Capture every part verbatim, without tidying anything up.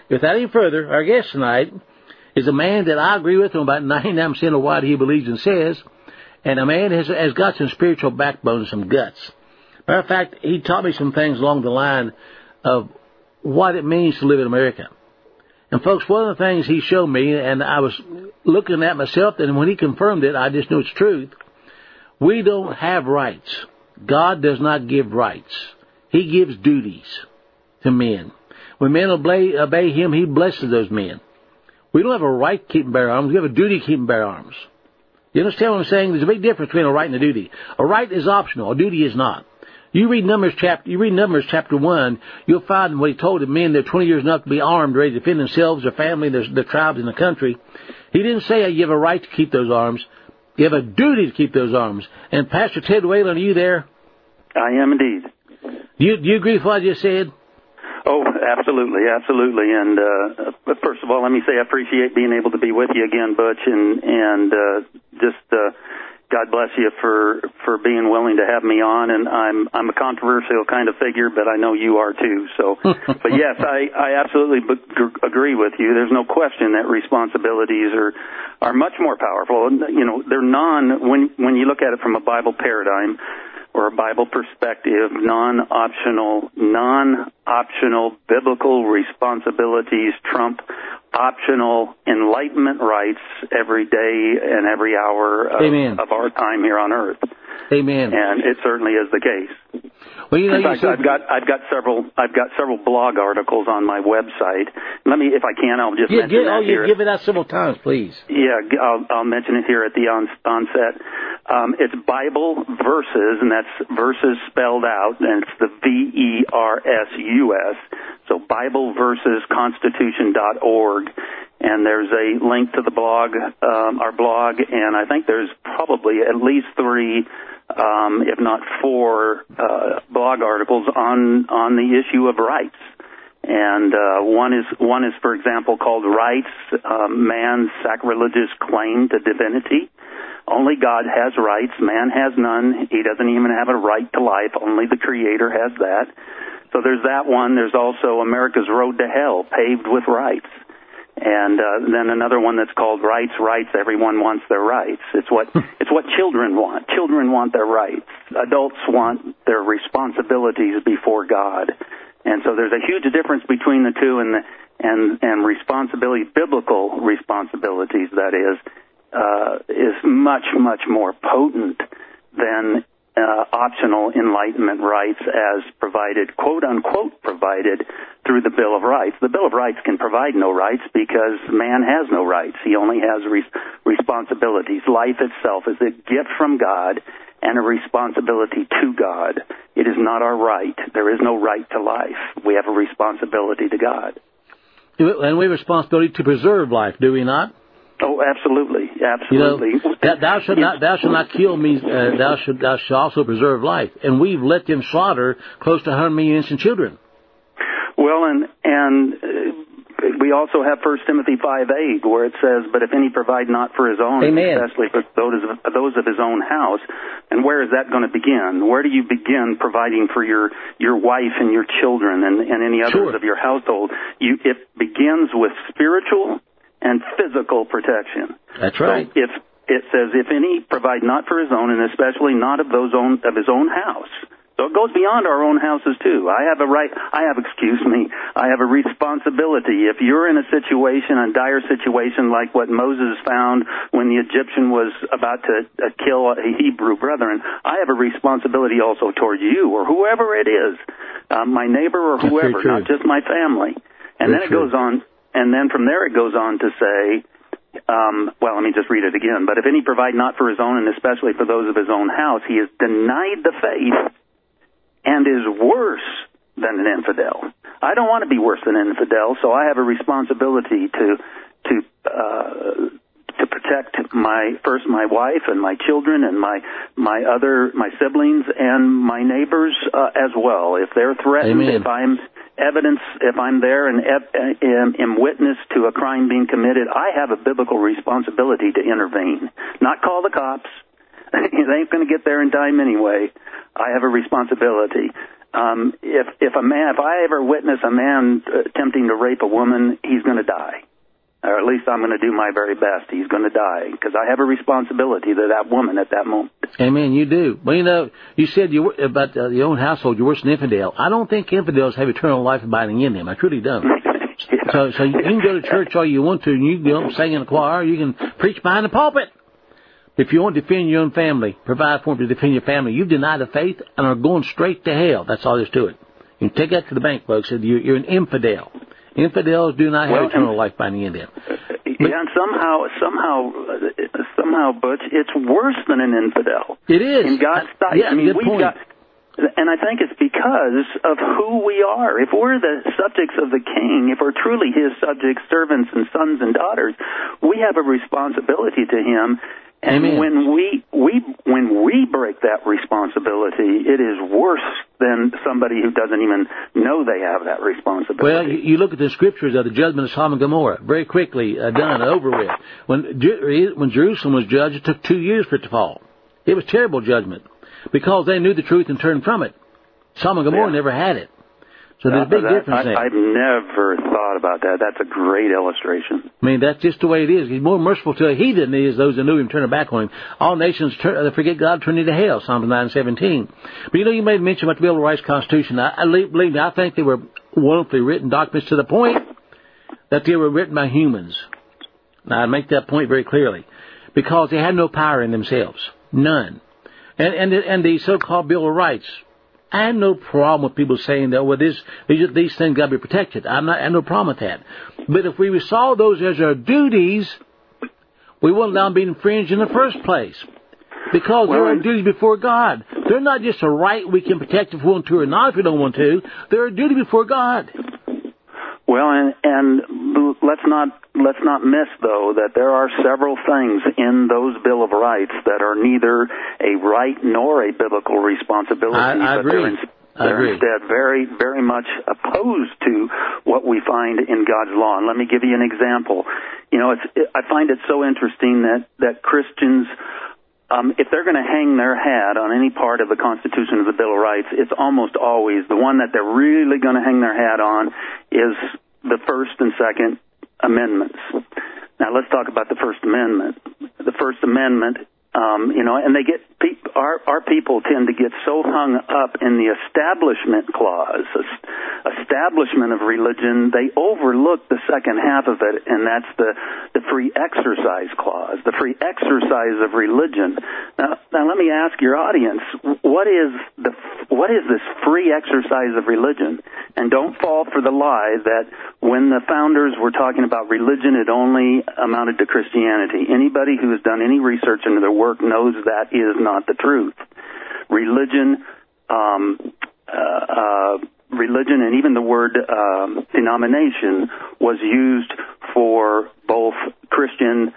without any further, our guest tonight is a man that I agree with him about ninety-nine percent of what he believes and says, and a man has, has got some spiritual backbone and some guts. Matter of fact, he taught me some things along the line of what it means to live in America. And, folks, one of the things he showed me, and I was looking at myself, and when he confirmed it, I just knew it's truth. We don't have rights. God does not give rights. He gives duties to men. When men obey, obey him, he blesses those men. We don't have a right to keep and bear arms. We have a duty to keep and bear arms. You understand what I'm saying? There's a big difference between a right and a duty. A right is optional. A duty is not. You read Numbers chapter, you read Numbers chapter one, you'll find what he told the men that are twenty years enough to be armed, ready to defend themselves, their family, their, their tribes, and the country. He didn't say you have a right to keep those arms. You have a duty to keep those arms. And Pastor Ted Whalen, are you there? I am indeed. Do you, do you agree with what I just said? Oh, absolutely, absolutely. And uh, but first of all, let me say I appreciate being able to be with you again, Butch, and and uh, just uh, God bless you for for being willing to have me on. And I'm I'm a controversial kind of figure, but I know you are too. So, but yes, I I absolutely b- agree with you. There's no question that responsibilities are are much more powerful. You know, they're non when when you look at it from a Bible paradigm or a Bible perspective, non-optional, non-optional biblical responsibilities trump optional enlightenment rights every day and every hour of, of our time here on earth. Amen. And it certainly is the case. Well, you know, in fact, you I've got I've got several I've got several blog articles on my website. Let me, if I can, I'll just yeah, mention get, that oh, here. Yeah, give it out several times, please. Yeah, I'll, I'll mention it here at the on, onset. Um, it's Bible Verses, and that's verses spelled out, and it's the V E R S U S. So Bible Verses Constitution dot org. And there's a link to the blog, um, our blog, and I think there's probably at least three, um, if not four, uh, blog articles on on the issue of rights. And uh, one is one is, for example, called "Rights: um, Man's Sacrilegious Claim to Divinity." Only God has rights; man has none. He doesn't even have a right to life. Only the Creator has that. So there's that one. There's also "America's Road to Hell, Paved with Rights." And uh, then another one that's called Rights, Rights, Everyone Wants Their Rights. It's what it's what children want. Children want their rights. Adults want their responsibilities before God. And so there's a huge difference between the two, and the, and and responsibility, biblical responsibilities, that is, uh, is much, much more potent than Uh, optional enlightenment rights as provided, quote unquote, provided through the Bill of Rights. The Bill of Rights can provide no rights because man has no rights. He only has re- responsibilities. Life itself is a gift from God and a responsibility to God. It is not our right. There is no right to life. We have a responsibility to God. And we have a responsibility to preserve life, do we not? Oh, absolutely, absolutely. You know, that thou shalt not, thou shalt not kill me. Uh, thou shalt, thou shalt also preserve life. And we've let them slaughter close to one hundred million innocent children. Well, and and uh, we also have First Timothy five eight, where it says, "But if any provide not for his own, Amen. especially for those of, those of his own house," and where is that going to begin? Where do you begin providing for your your wife and your children and, and any others sure. of your household? You it begins with spiritual and physical protection. That's right. So if it says, if any provide not for his own, and especially not of those own of his own house. So it goes beyond our own houses too. I have a right, I have, excuse me, I have a responsibility. If you're in a situation, a dire situation like what Moses found when the Egyptian was about to uh, kill a Hebrew brethren, I have a responsibility also toward you or whoever it is, uh, my neighbor or whoever, not just my family. And Very then it true. goes on. And then from there it goes on to say, um, well, let me just read it again. But if any provide not for his own, and especially for those of his own house, he has denied the faith and is worse than an infidel. I don't want to be worse than an infidel, so I have a responsibility to to uh, to protect my first my wife and my children and my my other my siblings and my neighbors uh, as well. If they're threatened, Amen. if I'm evidence, if I'm there and am, am witness to a crime being committed, I have a biblical responsibility to intervene. Not call the cops. They ain't going to get there in time anyway. I have a responsibility. um, if if a man, if I ever witness a man attempting to rape a woman, he's going to die. Or at least I'm going to do my very best. He's going to die because I have a responsibility to that woman at that moment. Amen. You do. Well, you know, you said you were, about uh, your own household, you're worse than infidel. I don't think infidels have eternal life abiding in them. I truly don't. yeah. So, so you can go to church all you want to, and you can go sing in the choir. You can preach behind the pulpit. If you want to defend your own family, provide for them to defend your family, you've denied the faith and are going straight to hell. That's all there is to it. You can take that to the bank, folks. You're an infidel. Infidels do not have well, eternal life binding in them. Yeah, and somehow, somehow, somehow, Butch, it's worse than an infidel. It is. In God's sight. Yeah, I mean, good we've point. got, and I think it's because of who we are. If we're the subjects of the King, if we're truly His subjects, servants, and sons and daughters, we have a responsibility to Him. And Amen. when we we when we break that responsibility, it is worse than somebody who doesn't even know they have that responsibility. Well, you, you look at the scriptures of the judgment of Sodom and Gomorrah, very quickly uh, done, over with. When when Jerusalem was judged, it took two years for it to fall. It was terrible judgment because they knew the truth and turned from it. Sodom and Gomorrah yeah. never had it. So there's a big that, difference I, there. I've never thought about that. That's a great illustration. I mean, that's just the way it is. He's more merciful to a heathen than he is those that knew him, turning back on him. All nations turn, forget God, turn into hell, Psalms nine seventeen. But you know, you made mention about the Bill of Rights Constitution. I, I believe me, I think they were wonderfully written documents to the point that they were written by humans. Now, I make that point very clearly. Because they had no power in themselves. None. And, and, and the so-called Bill of Rights, I have no problem with people saying that, well, this, these, these things got to be protected. I'm not, I have no problem with that. But if we saw those as our duties, we wouldn't allow them to be infringed in the first place. Because well, they're our duties before God. They're not just a right we can protect if we want to or not if we don't want to. They're a duty before God. Well, and, and let's not let's not miss, though, that there are several things in those Bill of Rights that are neither a right nor a biblical responsibility. I, I but agree. They're, in, they're agree. instead very, very much opposed to what we find in God's law. And let me give you an example. You know, it's, it, I find it so interesting that, that Christians, um, if they're going to hang their hat on any part of the Constitution of the Bill of Rights, it's almost always the one that they're really going to hang their hat on is the First and Second Amendments. Now, let's talk about the First Amendment. The First Amendment, um, you know, and they get our our people tend to get so hung up in the Establishment Clause, establishment of religion, they overlook the second half of it, and that's the the Free Exercise Clause, the free exercise of religion. Now, now let me ask your audience, what is the what is this free exercise of religion? And don't fall for the lie that when the founders were talking about religion, it only amounted to Christianity. Anybody who has done any research into their work knows that is not the truth. Religion, um, uh, uh, religion, and even the word um, denomination was used for both Christian,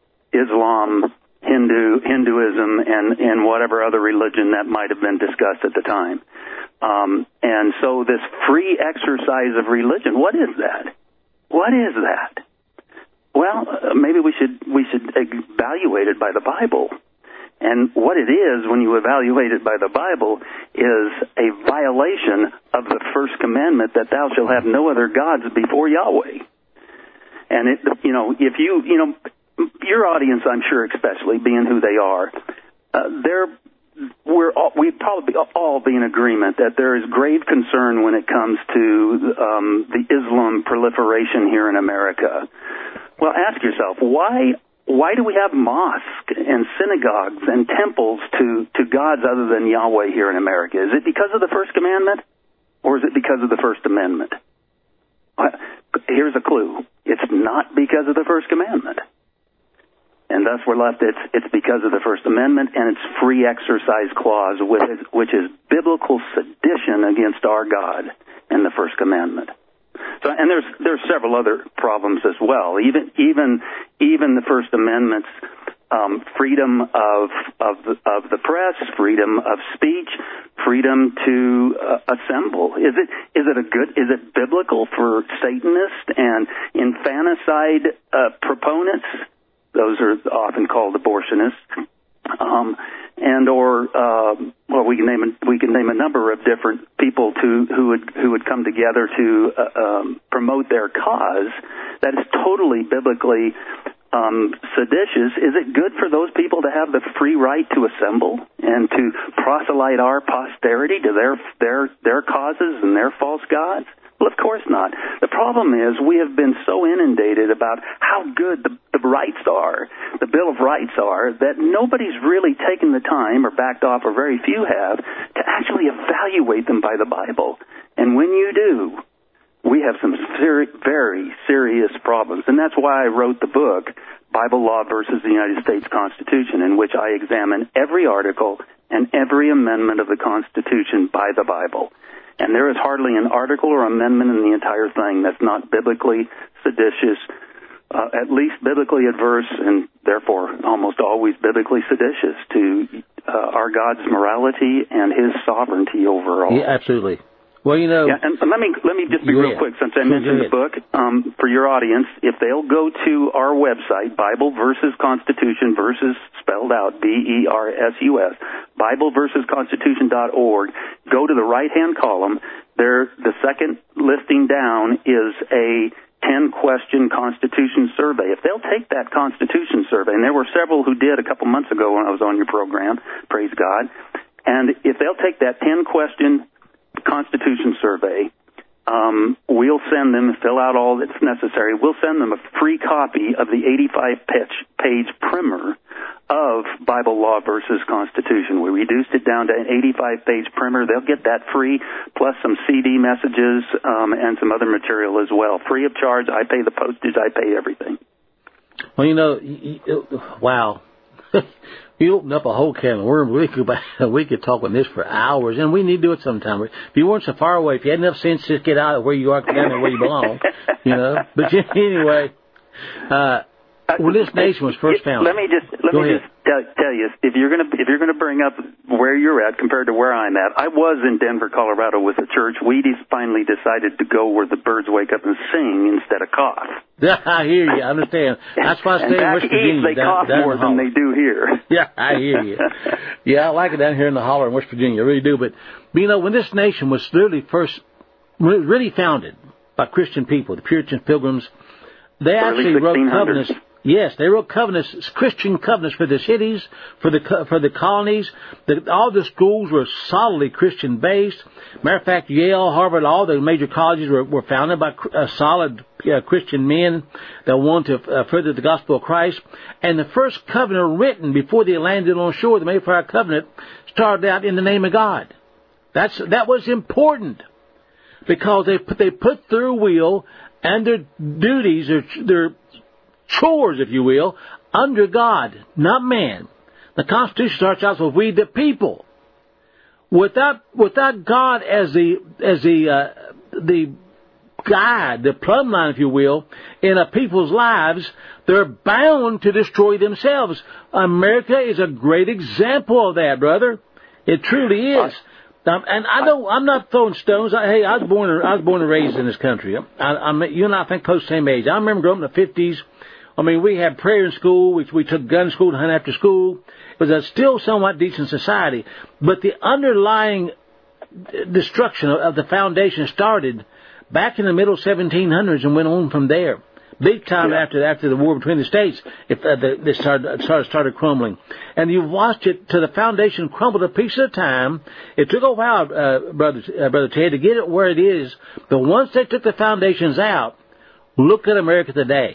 Islam, Hindu, Hinduism, and, and whatever other religion that might have been discussed at the time. Um, and so this free exercise of religion, what is that? What is that? Well, uh, maybe we should we should evaluate it by the Bible. And what it is, when you evaluate it by the Bible, is a violation of the first commandment that thou shalt have no other gods before Yahweh. And it, you know, if you, you know, your audience, I'm sure, especially being who they are, uh, they're we're all, we'd probably all be in agreement that there is grave concern when it comes to um, the Islam proliferation here in America. Well, ask yourself, why why do we have mosques and synagogues and temples to, to gods other than Yahweh here in America? Is it because of the First Commandment, or is it because of the First Amendment? Here's a clue. It's not because of the First Commandment. And thus we're left, it's, it's because of the First Amendment and its free exercise clause, which is, which is biblical sedition against our God in the First Commandment. So, and there's there's several other problems as well. Even even even the First Amendment's um, freedom of of the, of the press, freedom of speech, freedom to uh, assemble. Is it is it a good? Is it biblical for Satanists and infanticide uh, proponents? Those are often called abortionists. Um, and or uh, well, we can name a, we can name a number of different people to who would who would come together to uh, um, promote their cause. That is totally biblically um, seditious. Is it good for those people to have the free right to assemble and to proselyte our posterity to their their their causes and their false gods? Well, of course not. The problem is we have been so inundated about how good the, the rights are, the Bill of Rights are, that nobody's really taken the time or backed off, or very few have, to actually evaluate them by the Bible. And when you do, we have some seri- very serious problems. And that's why I wrote the book, Bible Law versus the United States Constitution, in which I examine every article and every amendment of the Constitution by the Bible. And there is hardly an article or amendment in the entire thing that's not biblically seditious, uh, at least biblically adverse, and therefore almost always biblically seditious to uh, our God's morality and His sovereignty overall. Yeah, absolutely. Well, you know, yeah, and let me let me just be real quick, since I sure, mentioned the book, um, for your audience, if they'll go to our website, Bible versus Constitution versus spelled out B E R S U S, Bible versus Constitution dot org, go to the right hand column. There, the second listing down is a ten question Constitution survey. If they'll take that Constitution survey, and there were several who did a couple months ago when I was on your program, praise God, and if they'll take that ten question Constitution survey, um, we'll send them, fill out all that's necessary, we'll send them a free copy of the eighty-five page primer of Bible Law versus Constitution. We reduced it down to an eighty-five page primer. They'll get that free, plus some C D messages um, and some other material as well. Free of charge. I pay the postage. I pay everything. Well, you know, wow. You opened up a whole can of worms. We could, we could talk on this for hours, and we need to do it sometime. If you weren't so far away, if you had enough sense, just get out of where you are, down there where you belong, you know. But anyway, uh, when this nation was first founded, let me just let Go me ahead. just tell, tell you, if you're gonna if you're gonna bring up where you're at compared to where I'm at, I was in Denver, Colorado, with a church. We de- finally decided to go where the birds wake up and sing instead of cough. Yeah, I hear you. I understand. That's why I stay and in back West Virginia. east, they down, cough down more the than holler. they do here. Yeah, I hear you. Yeah, I like it down here in the holler in West Virginia. I really do. But, you know, when this nation was literally first, really founded by Christian people, the Puritan Pilgrims, they actually wrote covenants. Yes, they wrote covenants, Christian covenants for the cities, for the for the colonies. The, all the schools were solidly Christian based. Matter of fact, Yale, Harvard, all the major colleges were, were founded by uh, solid uh, Christian men that wanted to uh, further the gospel of Christ. And the first covenant written before they landed on shore, the Mayflower Covenant, started out in the name of God. That's that was important because they put, they put their will and their duties, their their chores, if you will, under God, not man. The Constitution starts out with "we the people." Without without God as the as the uh, the guide, the plumb line, if you will, in a people's lives, they're bound to destroy themselves. America is a great example of that, brother. It truly is. Um, and I know I'm not throwing stones. I, hey, I was born I was born and raised in this country. I, I, you and I think close to the same age. I remember growing up in the fifties. I mean, we had prayer in school, which we took gun school to hunt after school. It was a still somewhat decent society. But the underlying destruction of the foundation started back in the middle seventeen hundreds and went on from there. Big time yeah. after after the war between the states, if uh, the, they started, started started crumbling, and you've watched it to the foundation crumble a piece at a time. It took a while, uh, brother uh, brother Ted, to get it where it is. But once they took the foundations out, look at America today.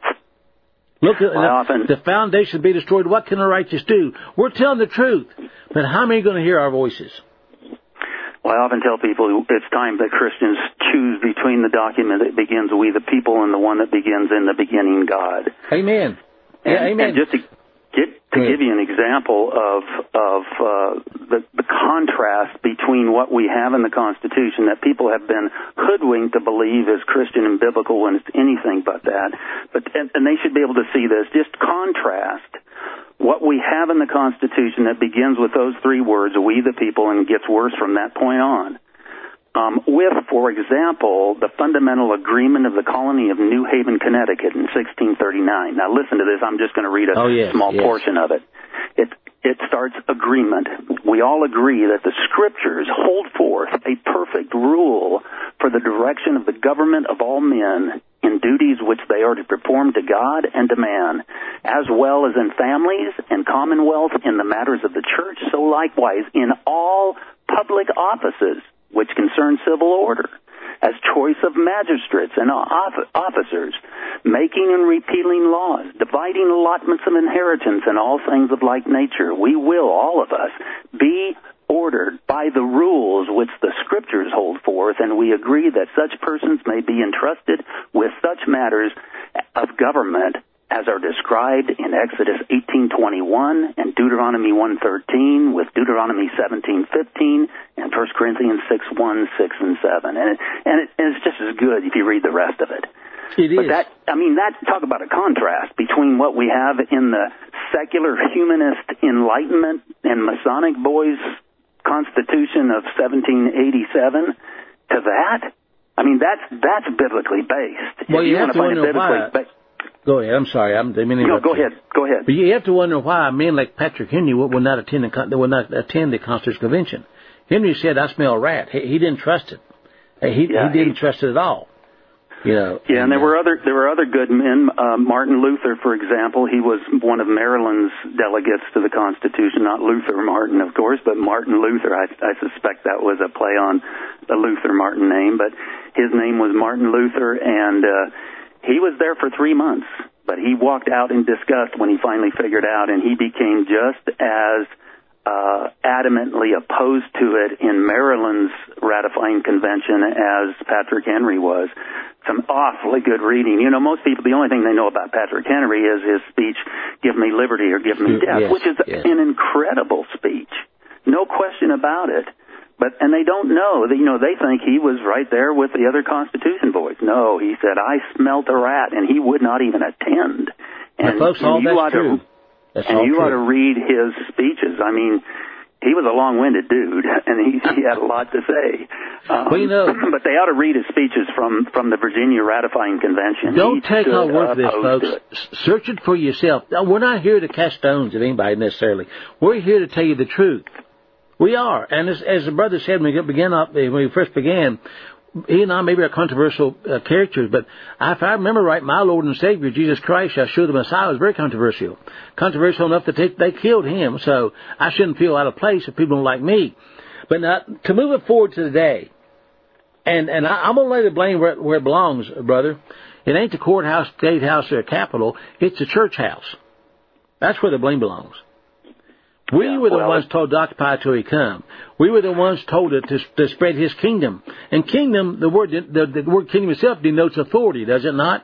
Look at often, the foundation be destroyed. What can the righteous do? We're telling the truth, but how many are going to hear our voices? Well, I often tell people it's time that Christians choose between the document that begins "we the people" and the one that begins "in the beginning God." Amen. Yeah, and, amen. And just to get to give you an example of of uh, the, the contrast between what we have in the Constitution that people have been hoodwinked to believe is Christian and biblical when it's anything but that. But and, and they should be able to see this. Just contrast what we have in the Constitution that begins with those three words, "we the people," and gets worse from that point on, um, with, for example, the fundamental agreement of the colony of New Haven, Connecticut in sixteen thirty-nine. Now listen to this. I'm just going to read a oh, yes, small yes. portion of it. It it starts agreement. We all agree that the Scriptures hold forth a perfect rule for the direction of the government of all men in duties which they are to perform to God and to man, as well as in families and commonwealth in the matters of the church, so likewise in all public offices which concern civil order, as choice of magistrates and officers, making and repealing laws, dividing allotments of inheritance, and all things of like nature. We will, all of us, be ordered by the rules which the Scriptures hold forth, and we agree that such persons may be entrusted with such matters of government as are described in Exodus eighteen twenty-one and Deuteronomy one thirteen, with Deuteronomy seventeen fifteen and First Corinthians six one, six, and seven. And, it, and, it, and it's just as good if you read the rest of it. It but is. That, I mean, that, talk about a contrast between what we have in the secular humanist Enlightenment and Masonic boys' Constitution of seventeen eighty-seven to that. I mean, that's that's biblically based. Well, if you, you have want to to find wonder it biblically why. based. Go ahead. I'm sorry. I'm. I mean, no, go ahead. Go ahead. But you have to wonder why men like Patrick Henry would not attend the, would not attend the Constitutional Convention. Henry said, "I smell a rat." He, he didn't trust it. He, yeah, he didn't he, trust it at all. You know. Yeah, and, and there uh, were other there were other good men. Uh, Martin Luther, for example, he was one of Maryland's delegates to the Constitution. Not Luther Martin, of course, but Martin Luther. I, I suspect that was a play on the Luther Martin name, but his name was Martin Luther, and uh, he was there for three months. But he walked out in disgust when he finally figured out, and he became just as uh, adamantly opposed to it in Maryland's ratifying convention as Patrick Henry was. Some awfully good reading. You know, most people, the only thing they know about Patrick Henry is his speech, "Give me liberty or give me death," yes, which is yes. an incredible speech. No question about it. But, and they don't know that, you know, they think he was right there with the other Constitution boys. No, he said, "I smelt a rat," and he would not even attend. And, now, folks, all and you that's ought true. to, That's and all you true. ought to read his speeches. I mean, he was a long-winded dude, and he, he had a lot to say. Um, well, you know, but they ought to read his speeches from, from the Virginia ratifying convention. Don't He take stood our word for this, opposed folks. to it. S- Search it for yourself. Now, we're not here to cast stones at anybody necessarily. We're here to tell you the truth. We are. And as, as the brother said when we began up, when we first began, he and I maybe are controversial uh, characters, but if I remember right, my Lord and Savior, Jesus Christ, Yeshua the Messiah, was very controversial. Controversial enough that they, they killed him, so I shouldn't feel out of place if people don't like me. But now, to move it forward to today, and, and I, I'm going to lay the blame where, where it belongs, brother. It ain't the courthouse, state house, or capitol. It's the church house. That's where the blame belongs. We Yeah, were the well, ones told to occupy till he come. We were the ones told to, to, to spread his kingdom. And kingdom, the word the, the word kingdom itself denotes authority, does it not?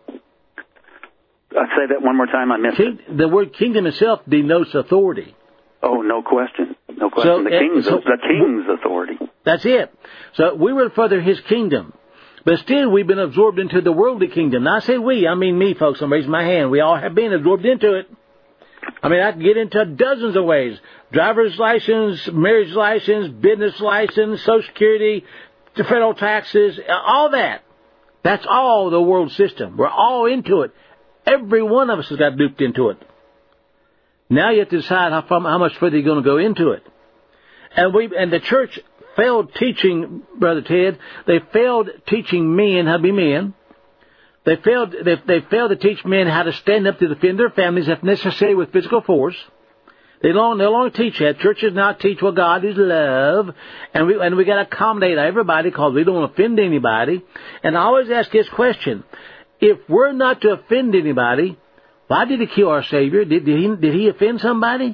I'll say that one more time. I missed King, it. the word kingdom itself denotes authority. Oh, no question. No question. So, the king's, so, the king's authority. That's it. So we were further his kingdom. But still, we've been absorbed into the worldly kingdom. Now, I say we, I mean me, folks. I'm raising my hand. We all have been absorbed into it. I mean, I can get into dozens of ways. Driver's license, marriage license, business license, Social Security, the federal taxes, all that. That's all the world system. We're all into it. Every one of us has got duped into it. Now you have to decide how, far, how much further you're going to go into it. And we and the church failed teaching, Brother Ted, they failed teaching men how to be men. They failed, they, they failed to teach men how to stand up to defend their families if necessary with physical force. They don't, they don't teach that. Churches now teach, well, God is love, and we and we got to accommodate everybody because we don't offend anybody. And I always ask this question: if we're not to offend anybody, why did he kill our Savior? Did, did he did he offend somebody?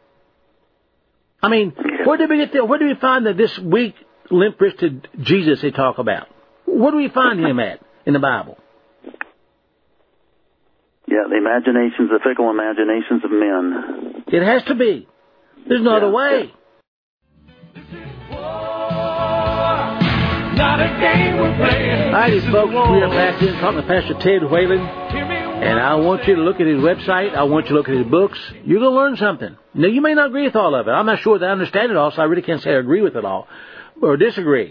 I mean, where did we get the, where do we find that this weak, limp-wristed Jesus they talk about? Where do we find him at in the Bible? Yeah, the imaginations, the fickle imaginations of men. It has to be. There's no yeah, other way. Yeah. Not a game we're playing. All right, folks, we are back in talking to Pastor Ted Whalen, and I want you to look at his website. I want you to look at his books. You're going to learn something. Now, you may not agree with all of it. I'm not sure that I understand it all, so I really can't say I agree with it all or disagree.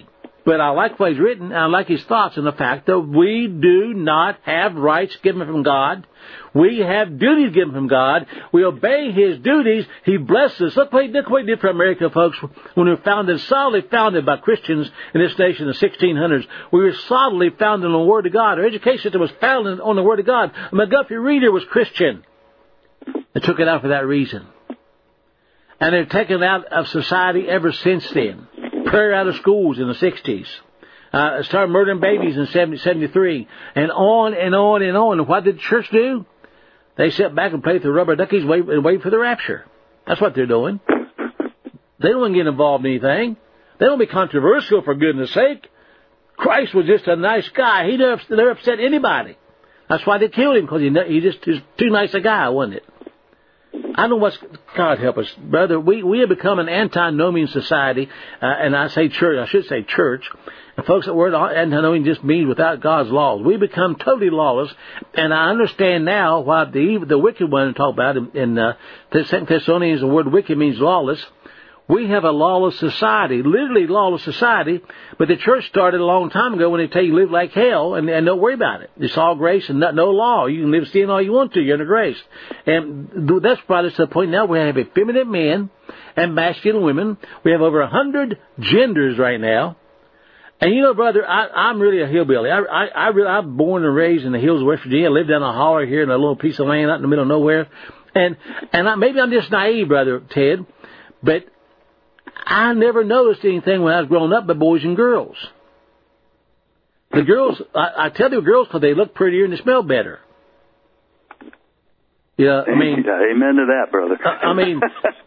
But I like what he's written, and I like his thoughts and the fact that we do not have rights given from God. We have duties given from God. We obey his duties. He blesses us. Look what he, look what he did for America, folks, when we were founded, solidly founded by Christians in this nation in the sixteen hundreds. We were solidly founded on the Word of God. Our education system was founded on the Word of God. A McGuffey Reader was Christian. They took it out for that reason. And they've taken it out of society ever since then. Prayer out of schools in the sixties. Uh, started murdering babies in seventy, seventy-three. And on and on and on. And what did the church do? They sat back and played with the rubber duckies and wait, and wait for the rapture. That's what they're doing. They don't want to get involved in anything. They don't be controversial, for goodness sake. Christ was just a nice guy. He never, never upset anybody. That's why they killed him, because he, he just he's too nice a guy, wasn't it? I don't know what's... God help us, brother. We we have become an antinomian society, uh, and I say church, I should say church. And folks, that word antinomian just means without God's laws. We become totally lawless, and I understand now why the the wicked one talk about in, in uh, Second Thessalonians, the word wicked means lawless. We have a lawless society, literally lawless society, but the church started a long time ago when they tell you live like hell and, and don't worry about it. It's all grace and not, no law. You can live sin all you want to. You're under grace. And that's brought us to the point now we have effeminate men and masculine women. We have over a hundred genders right now. And you know, brother, I, I'm really a hillbilly. I, I, I really, I'm born and raised in the hills of West Virginia. I lived down a holler here in a little piece of land out in the middle of nowhere. And, and I, maybe I'm just naive, brother Ted, but I never noticed anything when I was growing up but boys and girls. The girls, I, I tell you girls because they look prettier and they smell better. Yeah, I mean... Amen to that, brother. I, I mean,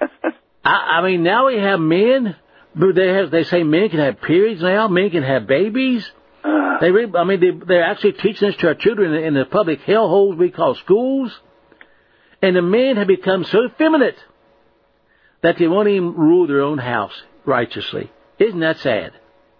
I, I mean, now we have men, but they have, they say men can have periods now, men can have babies. Uh, they, really, I mean, they, they're actually teaching this to our children in, in the public hellholes we call schools. And the men have become so effeminate that they won't even rule their own house righteously. Isn't that sad?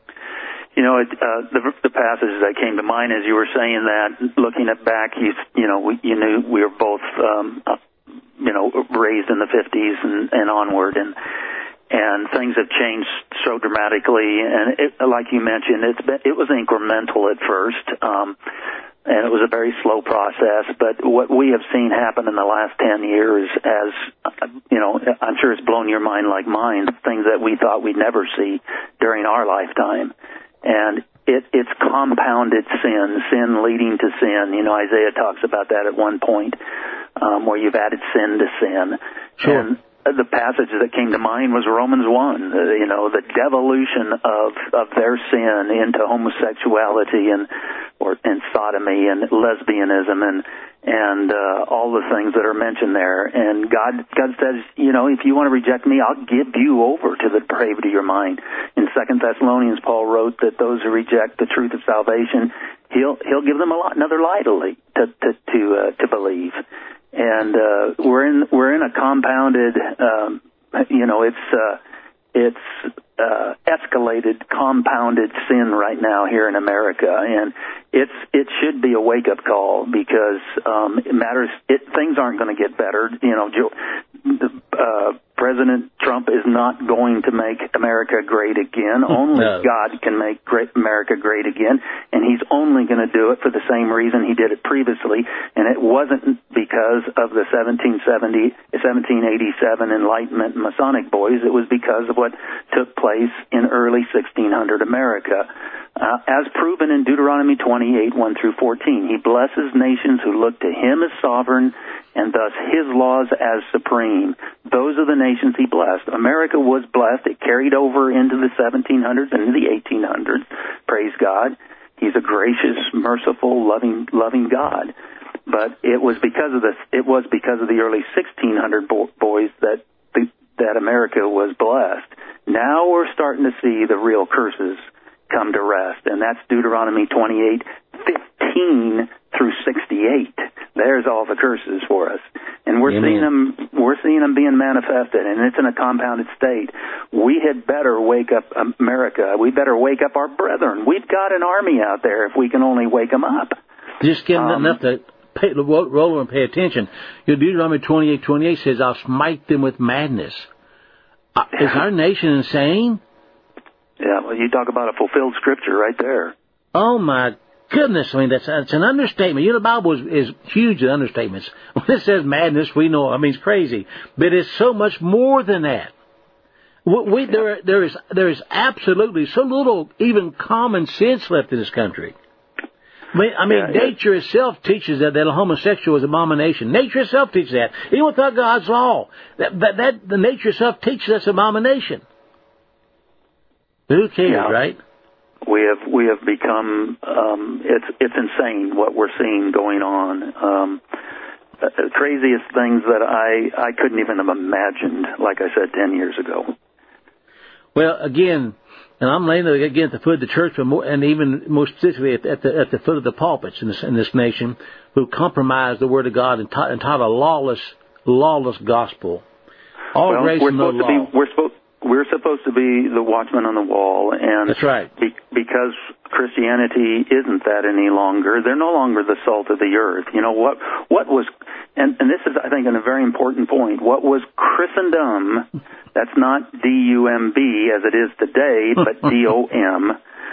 You know, it, uh, the, the passages that came to mind as you were saying that, looking at back, you, you know, we, you knew we were both, um, uh, you know, raised in the fifties and, and onward, and and things have changed so dramatically. And it, like you mentioned, it's been, it was incremental at first. Um, And it was a very slow process, but what we have seen happen in the last ten years, as, you know, I'm sure it's blown your mind like mine, things that we thought we'd never see during our lifetime. And it, it's compounded sin, sin leading to sin. You know, Isaiah talks about that at one point, um, where you've added sin to sin. Sure. And the passage that came to mind was Romans one, uh, you know, the devolution of, of their sin into homosexuality and or and sodomy and lesbianism and and uh, all the things that are mentioned there. And God God says, you know, if you want to reject me, I'll give you over to the depravity of your mind. In Second Thessalonians, Paul wrote that those who reject the truth of salvation, he'll he'll give them a lot, another lie to to to to, uh, to believe. And uh, we're in we're in a compounded, um, you know, it's uh, it's uh, escalated, compounded sin right now here in America, and it's it should be a wake up call because um, it matters. It things aren't going to get better. You know, Joe, uh, President Trump is not going to make America great again. Only no. God can make great America great again, and he's only going to do it for the same reason he did it previously, and it wasn't because of the seventeen seventy, seventeen eighty-seven Enlightenment Masonic boys. It was because of what took place in early sixteen hundred America. Uh, as proven in Deuteronomy twenty-eight, one through fourteen, he blesses nations who look to him as sovereign and thus his laws as supreme. Those are the nations he blessed. America was blessed. It carried over into the seventeen hundreds and into the eighteen hundreds. Praise God. He's a gracious, merciful, loving, loving God. But it was because of the it was because of the early sixteen hundred bo- boys that the, that America was blessed. Now we're starting to see the real curses come to rest, and that's Deuteronomy twenty-eight, fifteen through sixty-eight. There's all the curses for us, and we're Amen. seeing them. We're seeing them being manifested, and it's in a compounded state. We had better wake up America. We better wake up our brethren. We've got an army out there. If we can only wake them up, just give them um, enough to pay, roll over and pay attention. Your Deuteronomy twenty-eight, twenty-eight says, "I'll smite them with madness." Uh, is our nation insane? Yeah, well, you talk about a fulfilled scripture right there. Oh, my goodness. I mean, that's, that's an understatement. You know, the Bible is, is huge in understatements. When it says madness, we know, I mean, it's crazy. But it's so much more than that. We, there, there is there is absolutely so little even common sense left in this country. I mean, I mean yeah, nature yeah. itself teaches that, that a homosexual is an abomination. Nature itself teaches that. Even without God's law, that, that, that the nature itself teaches us abomination. Who cares, yeah. right? We have we have become um, it's it's insane what we're seeing going on. Um, the craziest things that I I couldn't even have imagined, like I said, ten years ago. Well, again, and I'm laying again at the foot of the church, but more, and even more specifically at, at the at the foot of the pulpits in this in this nation, who compromise the Word of God and taught, and taught a lawless, lawless gospel. All well, grace we're and no supposed law. to be we're supposed we're supposed to be the watchman on the wall, and that's right. Be, because Christianity isn't that any longer. They're no longer the salt of the earth. You know what? What was, and and this is I think a very important point. What was Christendom? That's not D U M B as it is today, but D O M.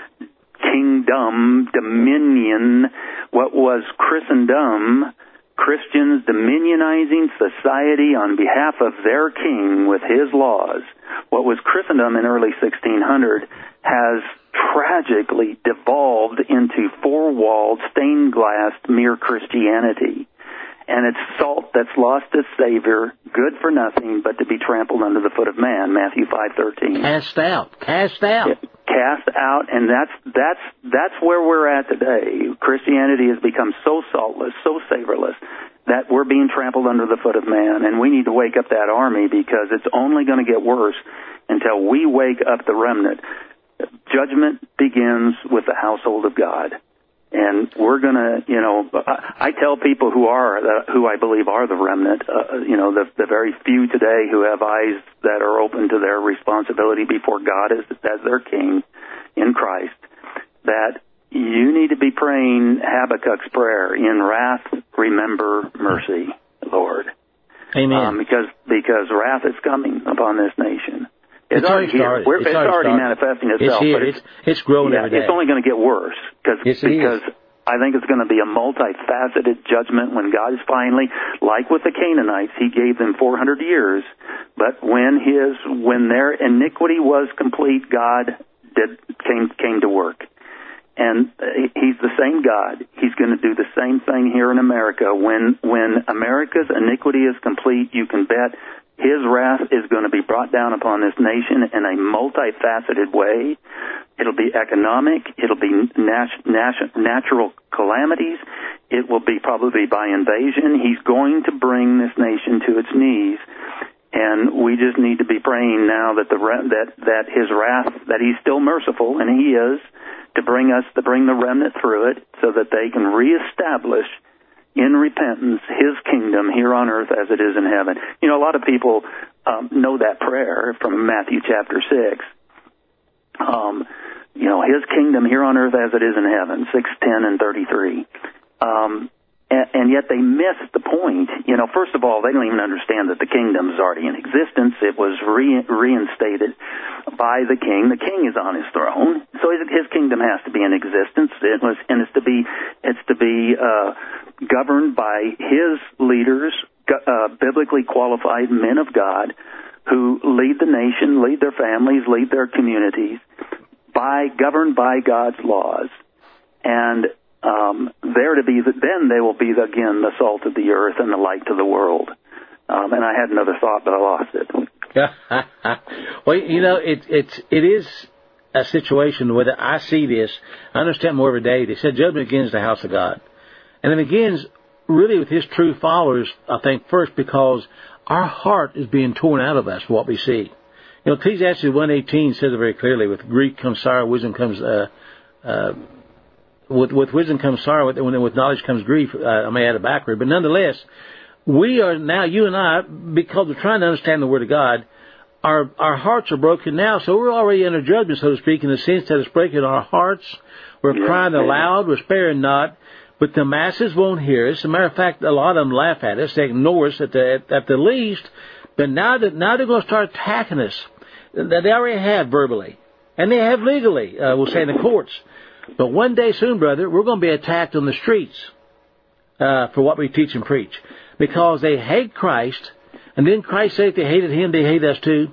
Kingdom, dominion. What was Christendom? Christians dominionizing society on behalf of their king with his laws. What was Christendom in early sixteen hundred has tragically devolved into four-walled, stained-glassed mere Christianity. And it's salt that's lost its Savior, good for nothing but to be trampled under the foot of man, Matthew five thirteen. Cast out, cast out. Yeah, cast out, and that's that's that's where we're at today. Christianity has become so saltless, so savorless, that we're being trampled under the foot of man, and we need to wake up that army because it's only going to get worse until we wake up the remnant. Judgment begins with the household of God. And we're going to, you know, I, I tell people who are, uh, who I believe are the remnant, uh, you know, the, the very few today who have eyes that are open to their responsibility before God as, as their king in Christ, that you need to be praying Habakkuk's prayer, in wrath, remember mercy, Lord. Amen. Um, because, because wrath is coming upon this nation. It's, it's already started. It's, it's already, already manifesting itself. It's here. But it's, it's, it's growing yeah, every day. It's only going to get worse cause, yes, because I think it's going to be a multifaceted judgment when God is finally, like with the Canaanites, He gave them four hundred years. But when his when their iniquity was complete, God did came came to work. And He's the same God. He's going to do the same thing here in America. When when America's iniquity is complete, you can bet His wrath is going to be brought down upon this nation in a multifaceted way. It'll be economic. It'll be nat- nat- natural calamities. It will be probably by invasion. He's going to bring this nation to its knees. And we just need to be praying now that the that that His wrath, that He's still merciful, and He is, to bring us, to bring the remnant through it so that they can reestablish in repentance His kingdom here on earth as it is in heaven. You know, a lot of people um, know that prayer from Matthew chapter six. Um, you know, His kingdom here on earth as it is in heaven, six, ten, and thirty-three. Um, and, and yet they miss the point. You know, first of all, they don't even understand that the kingdom is already in existence. It was re- reinstated by the king. The king is on his throne, so his, his kingdom has to be in existence. It was, and it's to be, it's to be uh, governed by His leaders, uh, biblically qualified men of God, who lead the nation, lead their families, lead their communities, by governed by God's laws, and um, they're to be. The, then they will be the, again the salt of the earth and the light to the world. Um, and I had another thought, but I lost it. Well, you know, it, it's it is a situation where I see this. I understand more every day. They said judgment begins in the house of God, and it begins really with His true followers. I think first because our heart is being torn out of us for what we see. You know, Ecclesiastes one eighteen says it very clearly. With grief comes sorrow, wisdom comes. Uh, uh, with with wisdom comes sorrow. With, with knowledge comes grief. Uh, I may add it backward, but nonetheless, we are now, you and I, because we're trying to understand the Word of God, our our hearts are broken now. So we're already under judgment, so to speak, in the sense that it's breaking our hearts. We're yeah, crying aloud. We're sparing not. But the masses won't hear us. As a matter of fact, a lot of them laugh at us. They ignore us at the at, at the least. But now that now they're going to start attacking us. They already have verbally. And they have legally, uh, we'll say in the courts. But one day soon, brother, we're going to be attacked on the streets uh, for what we teach and preach. Because they hate Christ. And then Christ said if they hated him, they hate us too.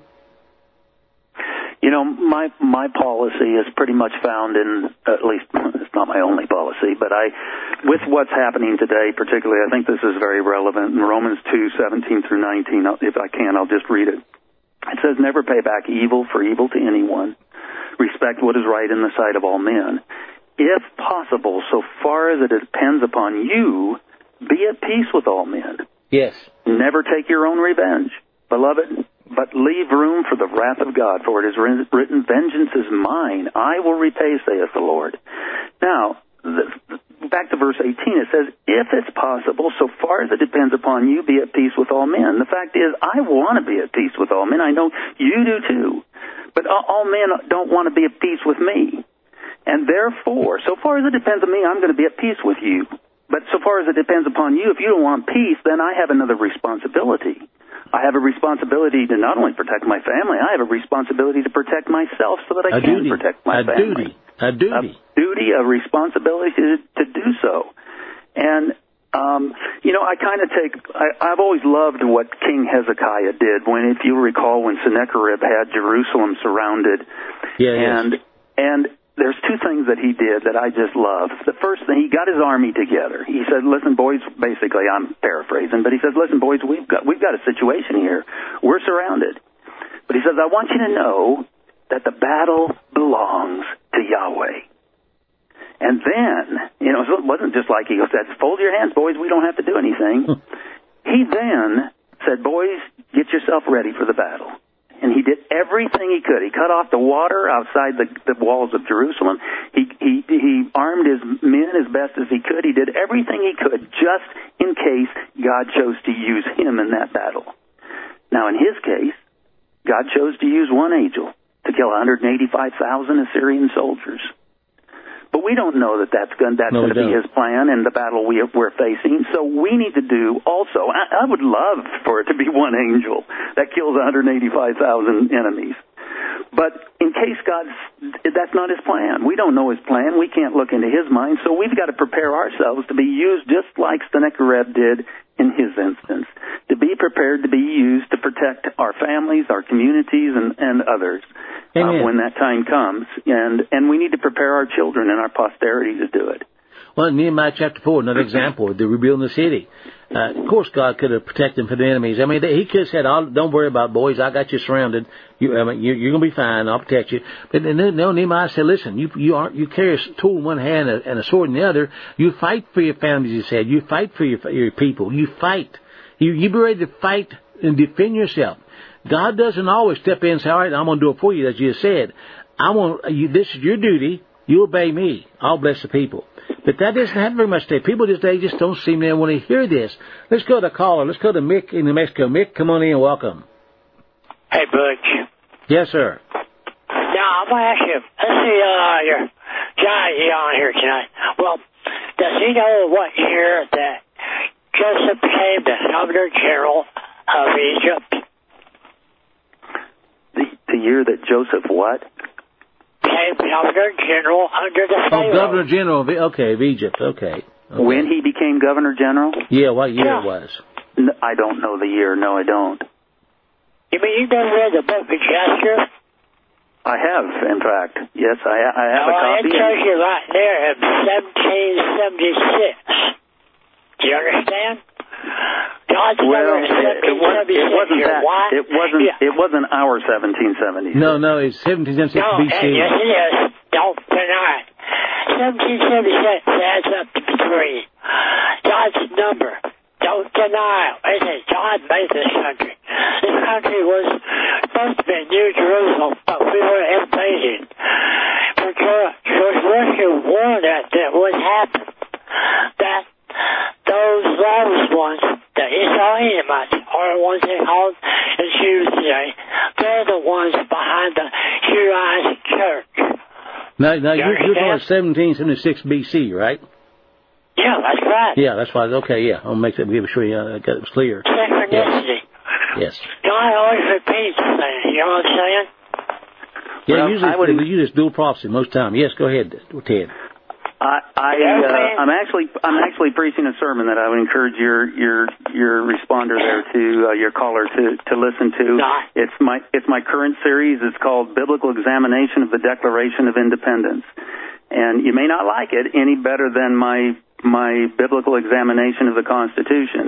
You know, my my policy is pretty much found in, at least, it's not my only policy, but I, with what's happening today particularly, I think this is very relevant. In Romans two, seventeen through nineteen, if I can, I'll just read it. It says, never pay back evil for evil to anyone. Respect what is right in the sight of all men. If possible, so far as it depends upon you, be at peace with all men. Yes. Never take your own revenge, beloved, but leave room for the wrath of God, for it is written, vengeance is mine, I will repay, saith the Lord. Now, the, back to verse eighteen, it says, if it's possible, so far as it depends upon you, be at peace with all men. The fact is, I want to be at peace with all men. I know you do too. But all men don't want to be at peace with me. And therefore, so far as it depends on me, I'm going to be at peace with you. But so far as it depends upon you, if you don't want peace, then I have another responsibility. I have a responsibility to not only protect my family, I have a responsibility to protect myself so that I a can duty. protect my a family. Duty. A duty. A duty, a responsibility to, to do so. And, um, you know, I kind of take, I, I've always loved what King Hezekiah did when, if you recall, when Sennacherib had Jerusalem surrounded. Yeah, and, yes. and, there's two things that he did that I just love. The first thing, he got his army together. He said, listen, boys, basically, I'm paraphrasing, but he says, listen, boys, we've got, we've got a situation here. We're surrounded. But he says, I want you to know that the battle belongs to Yahweh. And then, you know, it wasn't just like he said, fold your hands, boys, we don't have to do anything. He then said, boys, get yourself ready for the battle. And he did everything he could. He cut off the water outside the, the walls of Jerusalem. He, he, he armed his men as best as he could. He did everything he could just in case God chose to use him in that battle. Now, in his case, God chose to use one angel to kill one hundred eighty-five thousand Assyrian soldiers. But we don't know that that's going, that's no, going to be his plan in the battle we, we're facing. So we need to do also, I, I would love for it to be one angel that kills one hundred eighty-five thousand enemies. But in case God's, that's not his plan. We don't know his plan. We can't look into his mind. So we've got to prepare ourselves to be used just like Sennacherib did in his instance, to be prepared to be used to protect our families, our communities, and, and others uh, when that time comes. And, and we need to prepare our children and our posterity to do it. Well, in Nehemiah chapter four, another example of the rebuilding the city. Uh, of course, God could have protected them from the enemies. I mean, he could have said, I'll, don't worry about it, boys. I got you surrounded. You, I mean, you, you're going to be fine. I'll protect you. But then, no, Nehemiah said, listen, you, you aren't, you carry a tool in one hand and a sword in the other. You fight for your families, he said. You fight for your, your people. You fight. You, you be ready to fight and defend yourself. God doesn't always step in and say, all right, I'm going to do it for you, as you said. I want you, this is your duty. You obey me. I'll bless the people. But that doesn't happen very much today. People today just don't seem to want to hear this. Let's go to the caller. Let's go to Mick in New Mexico. Mick, come on in and welcome. Hey, Butch. Yes, sir. Now, I'm going to ask you, let's see, uh, your John is on here tonight. Well, does he know what year that Joseph became the Governor General of Egypt? The, the year that Joseph what? Became Governor General under the Pharaoh. Oh, Governor General of, okay, of Egypt, okay. okay. When he became Governor General? Yeah, what year yeah. it was. No, I don't know the year. No, I don't. You mean you never read the book of Jasher? I have, in fact. Yes, I, I have oh, a copy. It tells you right there in seventeen seventy-six. Do you understand? God's well, it, it, was, it wasn't that. Why? It wasn't. Yeah. It wasn't our seventeen seventy. No, no, it's seventeen seventy-six no, B C. Yes, it is. Don't deny it. seventeen seventy-six adds up to three. God's number. Don't deny it. It is God made this country. This country was supposed to be New Jerusalem, but we were invaded. But George Bush warned us that would happen. That those last ones, the Israelites, are the ones they call the Jews today. They're the ones behind the Judaic church. Now, now you you're talking about seventeen seventy-six B C, right? Yeah, that's right. Yeah, that's why. Okay, yeah, I'll make that. Give sure you uh, got it was clear. Synchronicity. Yes. God always repeats things. You know what I'm saying? Yeah, well, usually I would, they use dual prophecy most time. Yes, go ahead, Ted. I, I uh, I'm actually I'm actually preaching a sermon that I would encourage your your your responder there to uh, your caller to to listen to. It's my it's my current series. It's called Biblical Examination of the Declaration of Independence, and you may not like it any better than my my biblical examination of the Constitution.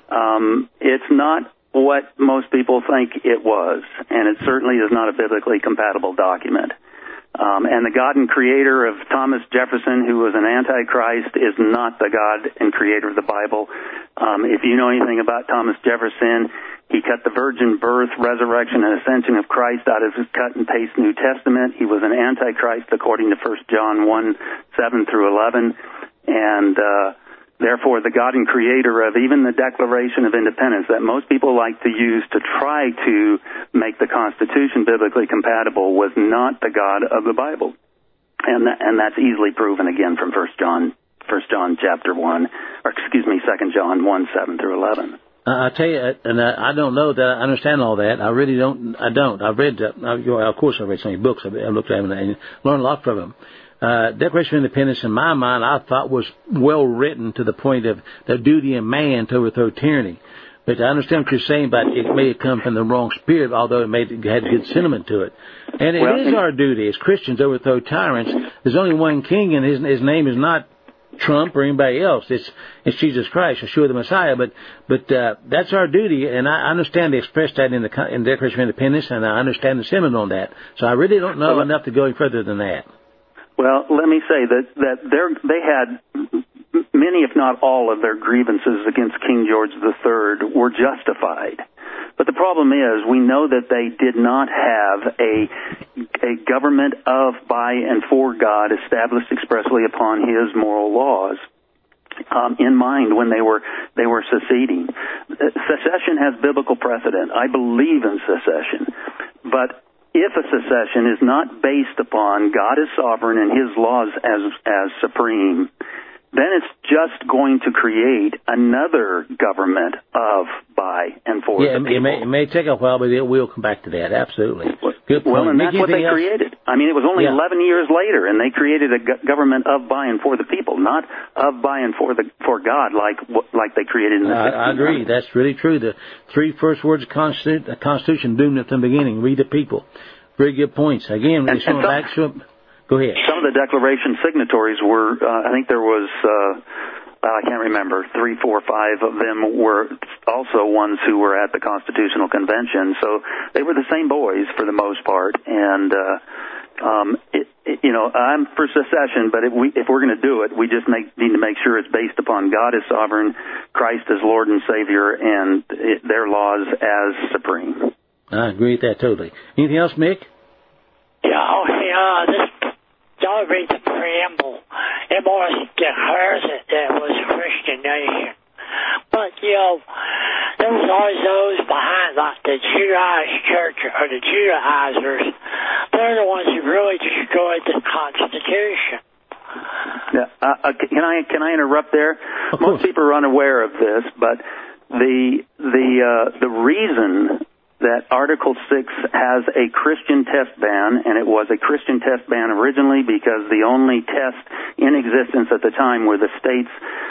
Um, it's not what most people think it was, and it certainly is not a biblically compatible document. Um, and the God and creator of Thomas Jefferson, who was an antichrist, is not the God and creator of the Bible. Um, if you know anything about Thomas Jefferson, he cut the virgin birth, resurrection, and ascension of Christ out of his cut and paste New Testament. He was an antichrist according to First John one, seven through eleven. And uh, therefore, the God and creator of even the Declaration of Independence that most people like to use to try to make the Constitution biblically compatible was not the God of the Bible. And that, and that's easily proven again from First John, First John chapter one, or excuse me, Second John one, seven through eleven. Uh, I tell you, and I, I don't know that I understand all that. I really don't. I don't. I've read, uh, I, of course, I've read so many books. I've, I've looked at them and learned a lot from them. Uh, Declaration of Independence, in my mind, I thought was well written to the point of the duty of man to overthrow tyranny. But I understand what you're saying, but it may have come from the wrong spirit, although it, made, it had good sentiment to it. And it well, is our duty as Christians to overthrow tyrants. There's only one king, and his, his name is not Trump or anybody else. It's it's Jesus Christ, Yeshua the Messiah. But but uh, that's our duty, and I understand they expressed that in the in the Declaration of Independence, and I understand the sentiment on that. So I really don't know well, enough to go any further than that. Well, let me say that that they had many, if not all, of their grievances against King George the Third were justified. But the problem is, we know that they did not have a a government of, by, and for God established expressly upon His moral laws um, in mind when they were they were seceding. Secession has biblical precedent. I believe in secession, but if a secession is not based upon God is sovereign and His laws as as supreme, then it's just going to create another government of, by, and for yeah, the it people. May, it may take a while, but it will come back to that. Absolutely. Good point. Well, and that's what they else? created. I mean, it was only yeah. eleven years later, and they created a go- government of, by, and for the people, not of, by, and for the for God, like like they created in the I, I agree. That's really true. The three first words of Constitution, the Constitution doomed at the beginning. Read the people. Very good points. Again, and, and back to Go ahead. Some of the Declaration signatories were, uh, I think there was, uh, I can't remember, three, four, five of them were also ones who were at the Constitutional Convention. So they were the same boys for the most part. And, uh, um, it, it, you know, I'm for secession, but if, we, if we're going to do it, we just make, need to make sure it's based upon God as sovereign, Christ as Lord and Savior, and it, their laws as supreme. I agree with that totally. Anything else, Mick? Yeah, oh, yeah, this, don't read the preamble. It was declares it that it was a Christian nation. But, you know, there was always those behind, like the Judaized church or the Judaizers. They're the ones who really destroyed the Constitution. Yeah, uh, can I can I interrupt there? Of Most course. people are unaware of this, but the the uh, the reason that Article six has a Christian test ban, and it was a Christian test ban originally because the only test in existence at the time were the state's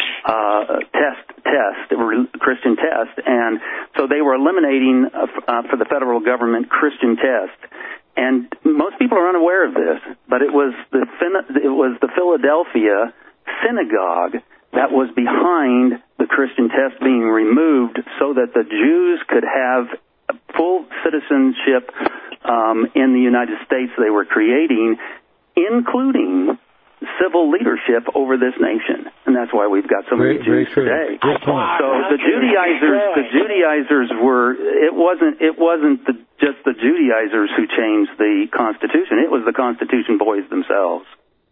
uh, test test, Christian test, and so they were eliminating uh, uh, for the federal government Christian test. And most people are unaware of this, but it was the it was the Philadelphia synagogue that was behind the Christian test being removed so that the Jews could have full citizenship um, in the United States they were creating, including civil leadership over this nation, and that's why we've got so many very, Jews very today. Good point. So the Judaizers, the Judaizers were. It wasn't. It wasn't the, just the Judaizers who changed the Constitution. It was the Constitution boys themselves.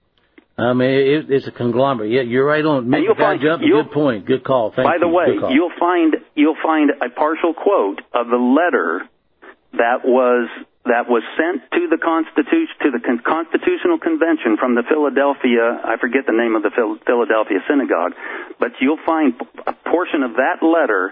I mean, it, it's a conglomerate. Yeah, you're right on. And you'll find, jump, you'll, good point. Good call. Thank by you. the way, Good call. you'll find you'll find a partial quote of the letter that was that was sent to the Constitution to the Con- Constitutional Convention from the Philadelphia. I forget the name of the Phil- Philadelphia synagogue, but you'll find a portion of that letter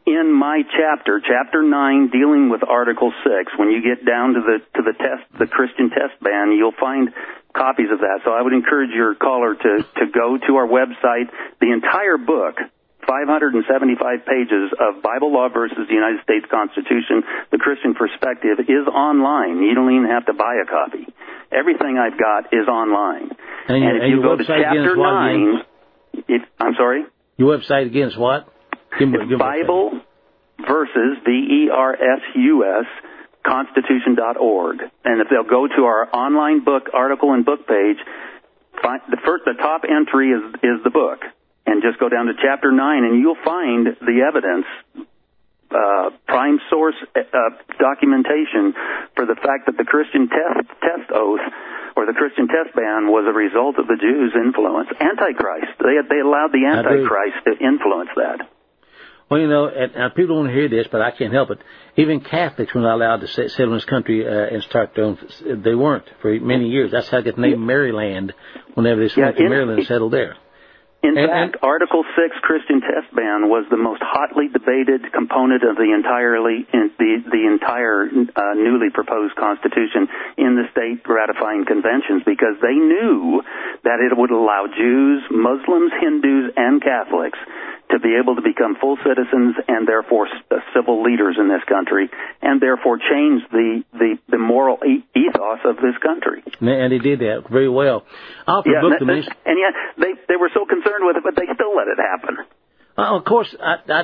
in my chapter, chapter nine, dealing with Article six, when you get down to the to the test, the Christian test ban, you'll find copies of that. So I would encourage your caller to, to go to our website. The entire book, five hundred seventy-five pages of Bible Law versus the United States Constitution, the Christian Perspective, is online. You don't even have to buy a copy. Everything I've got is online. And, and if and you go to chapter nine, if, I'm sorry? Your website again is what? Give me, give Bible versus, V E R S U S, Constitution dot org. And if they'll go to our online book, article and book page, find, the first, the top entry is, is the book. And just go down to chapter nine, and you'll find the evidence, uh, prime source uh, documentation for the fact that the Christian test, test oath or the Christian test ban was a result of the Jews' influence. Antichrist. They, they allowed the Antichrist to influence that. Well, you know, and, and people don't want to hear this, but I can't help it. Even Catholics were not allowed to settle in this country uh, and start their own. They weren't for many years. That's how they got the name Maryland whenever they went yeah, to Maryland and settled there. In and, fact, and, Article six Christian test ban was the most hotly debated component of the entirely in the the entire uh, newly proposed Constitution in the state ratifying conventions, because they knew that it would allow Jews, Muslims, Hindus, and Catholics to be able to become full citizens and therefore uh, civil leaders in this country, and therefore change the, the, the moral e- ethos of this country. And they did that very well. Alfred yeah, Book, and, that, and yet they, they were so concerned with it, but they still let it happen. Uh, of course, I, I,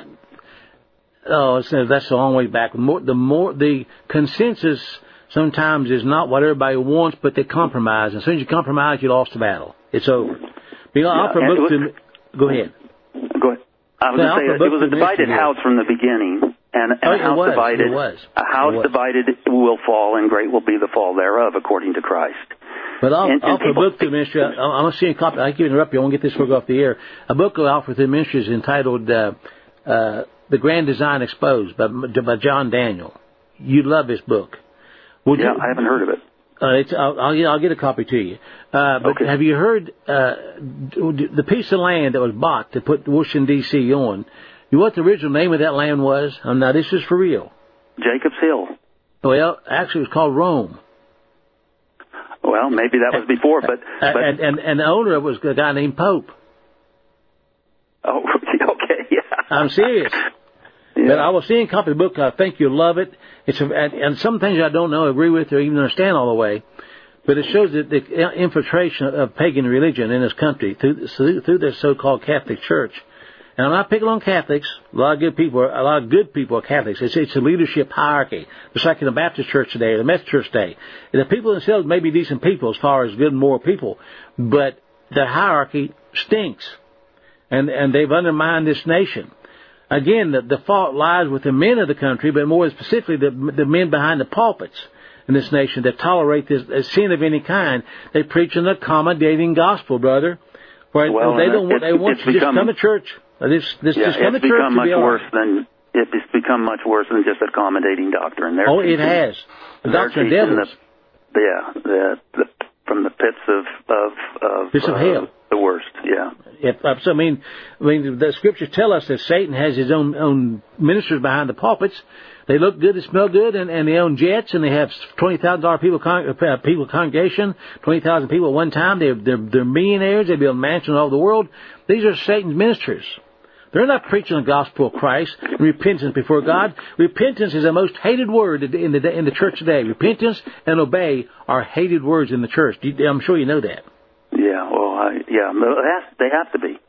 oh, that's a long way back. The more, the more the consensus sometimes is not what everybody wants, but they compromise. And as soon as you compromise, you lost the battle. It's over. You know, yeah, Alfred Book, was, to, go ahead. Go ahead. I was going to say, it was a divided house from the beginning, and, and oh, a house was, divided, a house divided will fall, and great will be the fall thereof, according to Christ. But Alfred people, Book to Ministry, I'm going to see a copy. I can interrupt you. I want to get this book off the air. A book of Alfred the Ministry is entitled uh, uh, "The Grand Design Exposed" by, by John Daniel. You love this book. Would yeah, you, I haven't heard of it. Uh, it's, I'll, I'll, I'll get a copy to you. Uh, but okay. Have you heard uh, the piece of land that was bought to put Washington, D C on? You know what the original name of that land was? Oh, now, this is for real. Jacob's Hill. Well, actually, it was called Rome. Well, maybe that was before, but... but and, and, and the owner was a guy named Pope. Oh, okay, yeah. I'm serious. Yeah. But I was seeing a copy of the book. I think you'll love it. It's a, and, and some things I don't know, agree with, or even understand all the way. But it shows that the infiltration of pagan religion in this country through, through this so-called Catholic Church. And I'm not picking on Catholics. A lot of good people, a lot of good people are Catholics. It's, it's a leadership hierarchy, just like in the Baptist Church today, or the Methodist Church today. And the people themselves may be decent people as far as good and moral people, but the hierarchy stinks, and and they've undermined this nation. Again, the, the fault lies with the men of the country, but more specifically the, the men behind the pulpits in this nation that tolerate this, this sin of any kind. They preach an accommodating gospel, brother. Where well, they don't want, they want you to just come to church. This, this, yeah, just come it's to church become much be worse right. than it's become much worse than just accommodating doctrine. They're oh, it teaching, has. The doctrine of devils. The, yeah, the, the, from the pits of of, of pits of uh, hell. The worst. Yeah. If, so, I mean, I mean, the scriptures tell us that Satan has his own own ministers behind the pulpits. They look good, they smell good, and, and they own jets, and they have twenty thousand dollar people con- uh, people congregation, twenty thousand people at one time. They're they're they're millionaires. They build mansions all over the world. These are Satan's ministers. They're not preaching the gospel of Christ and repentance before God. Repentance is the most hated word in the in the church today. Repentance and obey are hated words in the church. I'm sure you know that. Yeah, well, I, yeah, they have to be.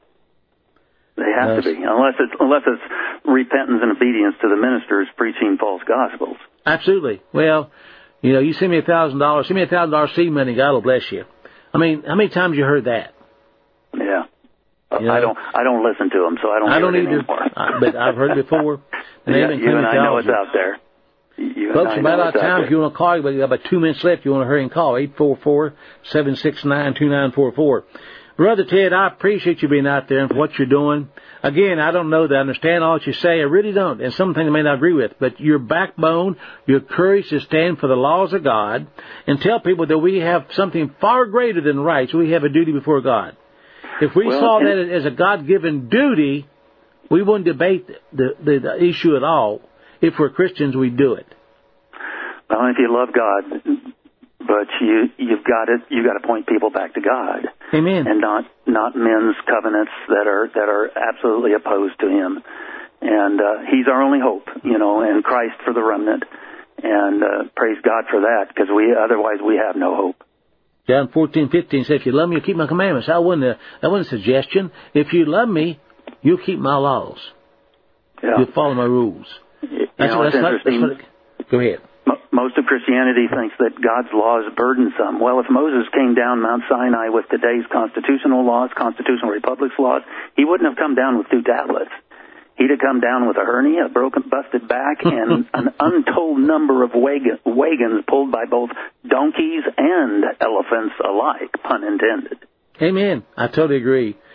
They have yes. to be, unless it's unless it's repentance and obedience to the ministers preaching false gospels. Absolutely. Well, you know, you send me a thousand dollars, send me a thousand dollars seed money, God will bless you. I mean, how many times you heard that? Yeah. You know, I don't. I don't listen to them, so I don't. I don't hear it either. anymore. But I've heard it before. And yeah, you and I know it's out there. You Folks, and I about know out of time. If you want to call, but you got about two minutes left. You want to hurry and call eight four four, seven six nine, two nine four four. Brother Ted, I appreciate you being out there and for what you're doing. Again, I don't know that I understand all that you say. I really don't. And some things I may not agree with. But your backbone, your courage to stand for the laws of God and tell people that we have something far greater than rights. We have a duty before God. If we well, saw that as a God-given duty, We wouldn't debate the, the, the issue at all. If we're Christians, we do it. Well, if you love God, but you you've got it, you got to point people back to God. Amen. And not not men's covenants that are that are absolutely opposed to Him. And uh, He's our only hope, you know, and Christ for the remnant. And uh, praise God for that, because we otherwise we have no hope. John fourteen fifteen says, "If you love me, you keep my commandments." That wasn't a, that wasn't a suggestion. If you love me, you'll keep my laws. Yeah. You'll follow my rules. You That's know, what, it's that's interesting. Not, that's what, go ahead. Most of Christianity thinks that God's law is burdensome. Well, if Moses came down Mount Sinai with today's constitutional laws, constitutional republic's laws, he wouldn't have come down with two tablets. He'd have come down with a hernia, a broken, busted back, and an untold number of wagon, wagons pulled by both donkeys and elephants alike, pun intended. Amen. I totally agree.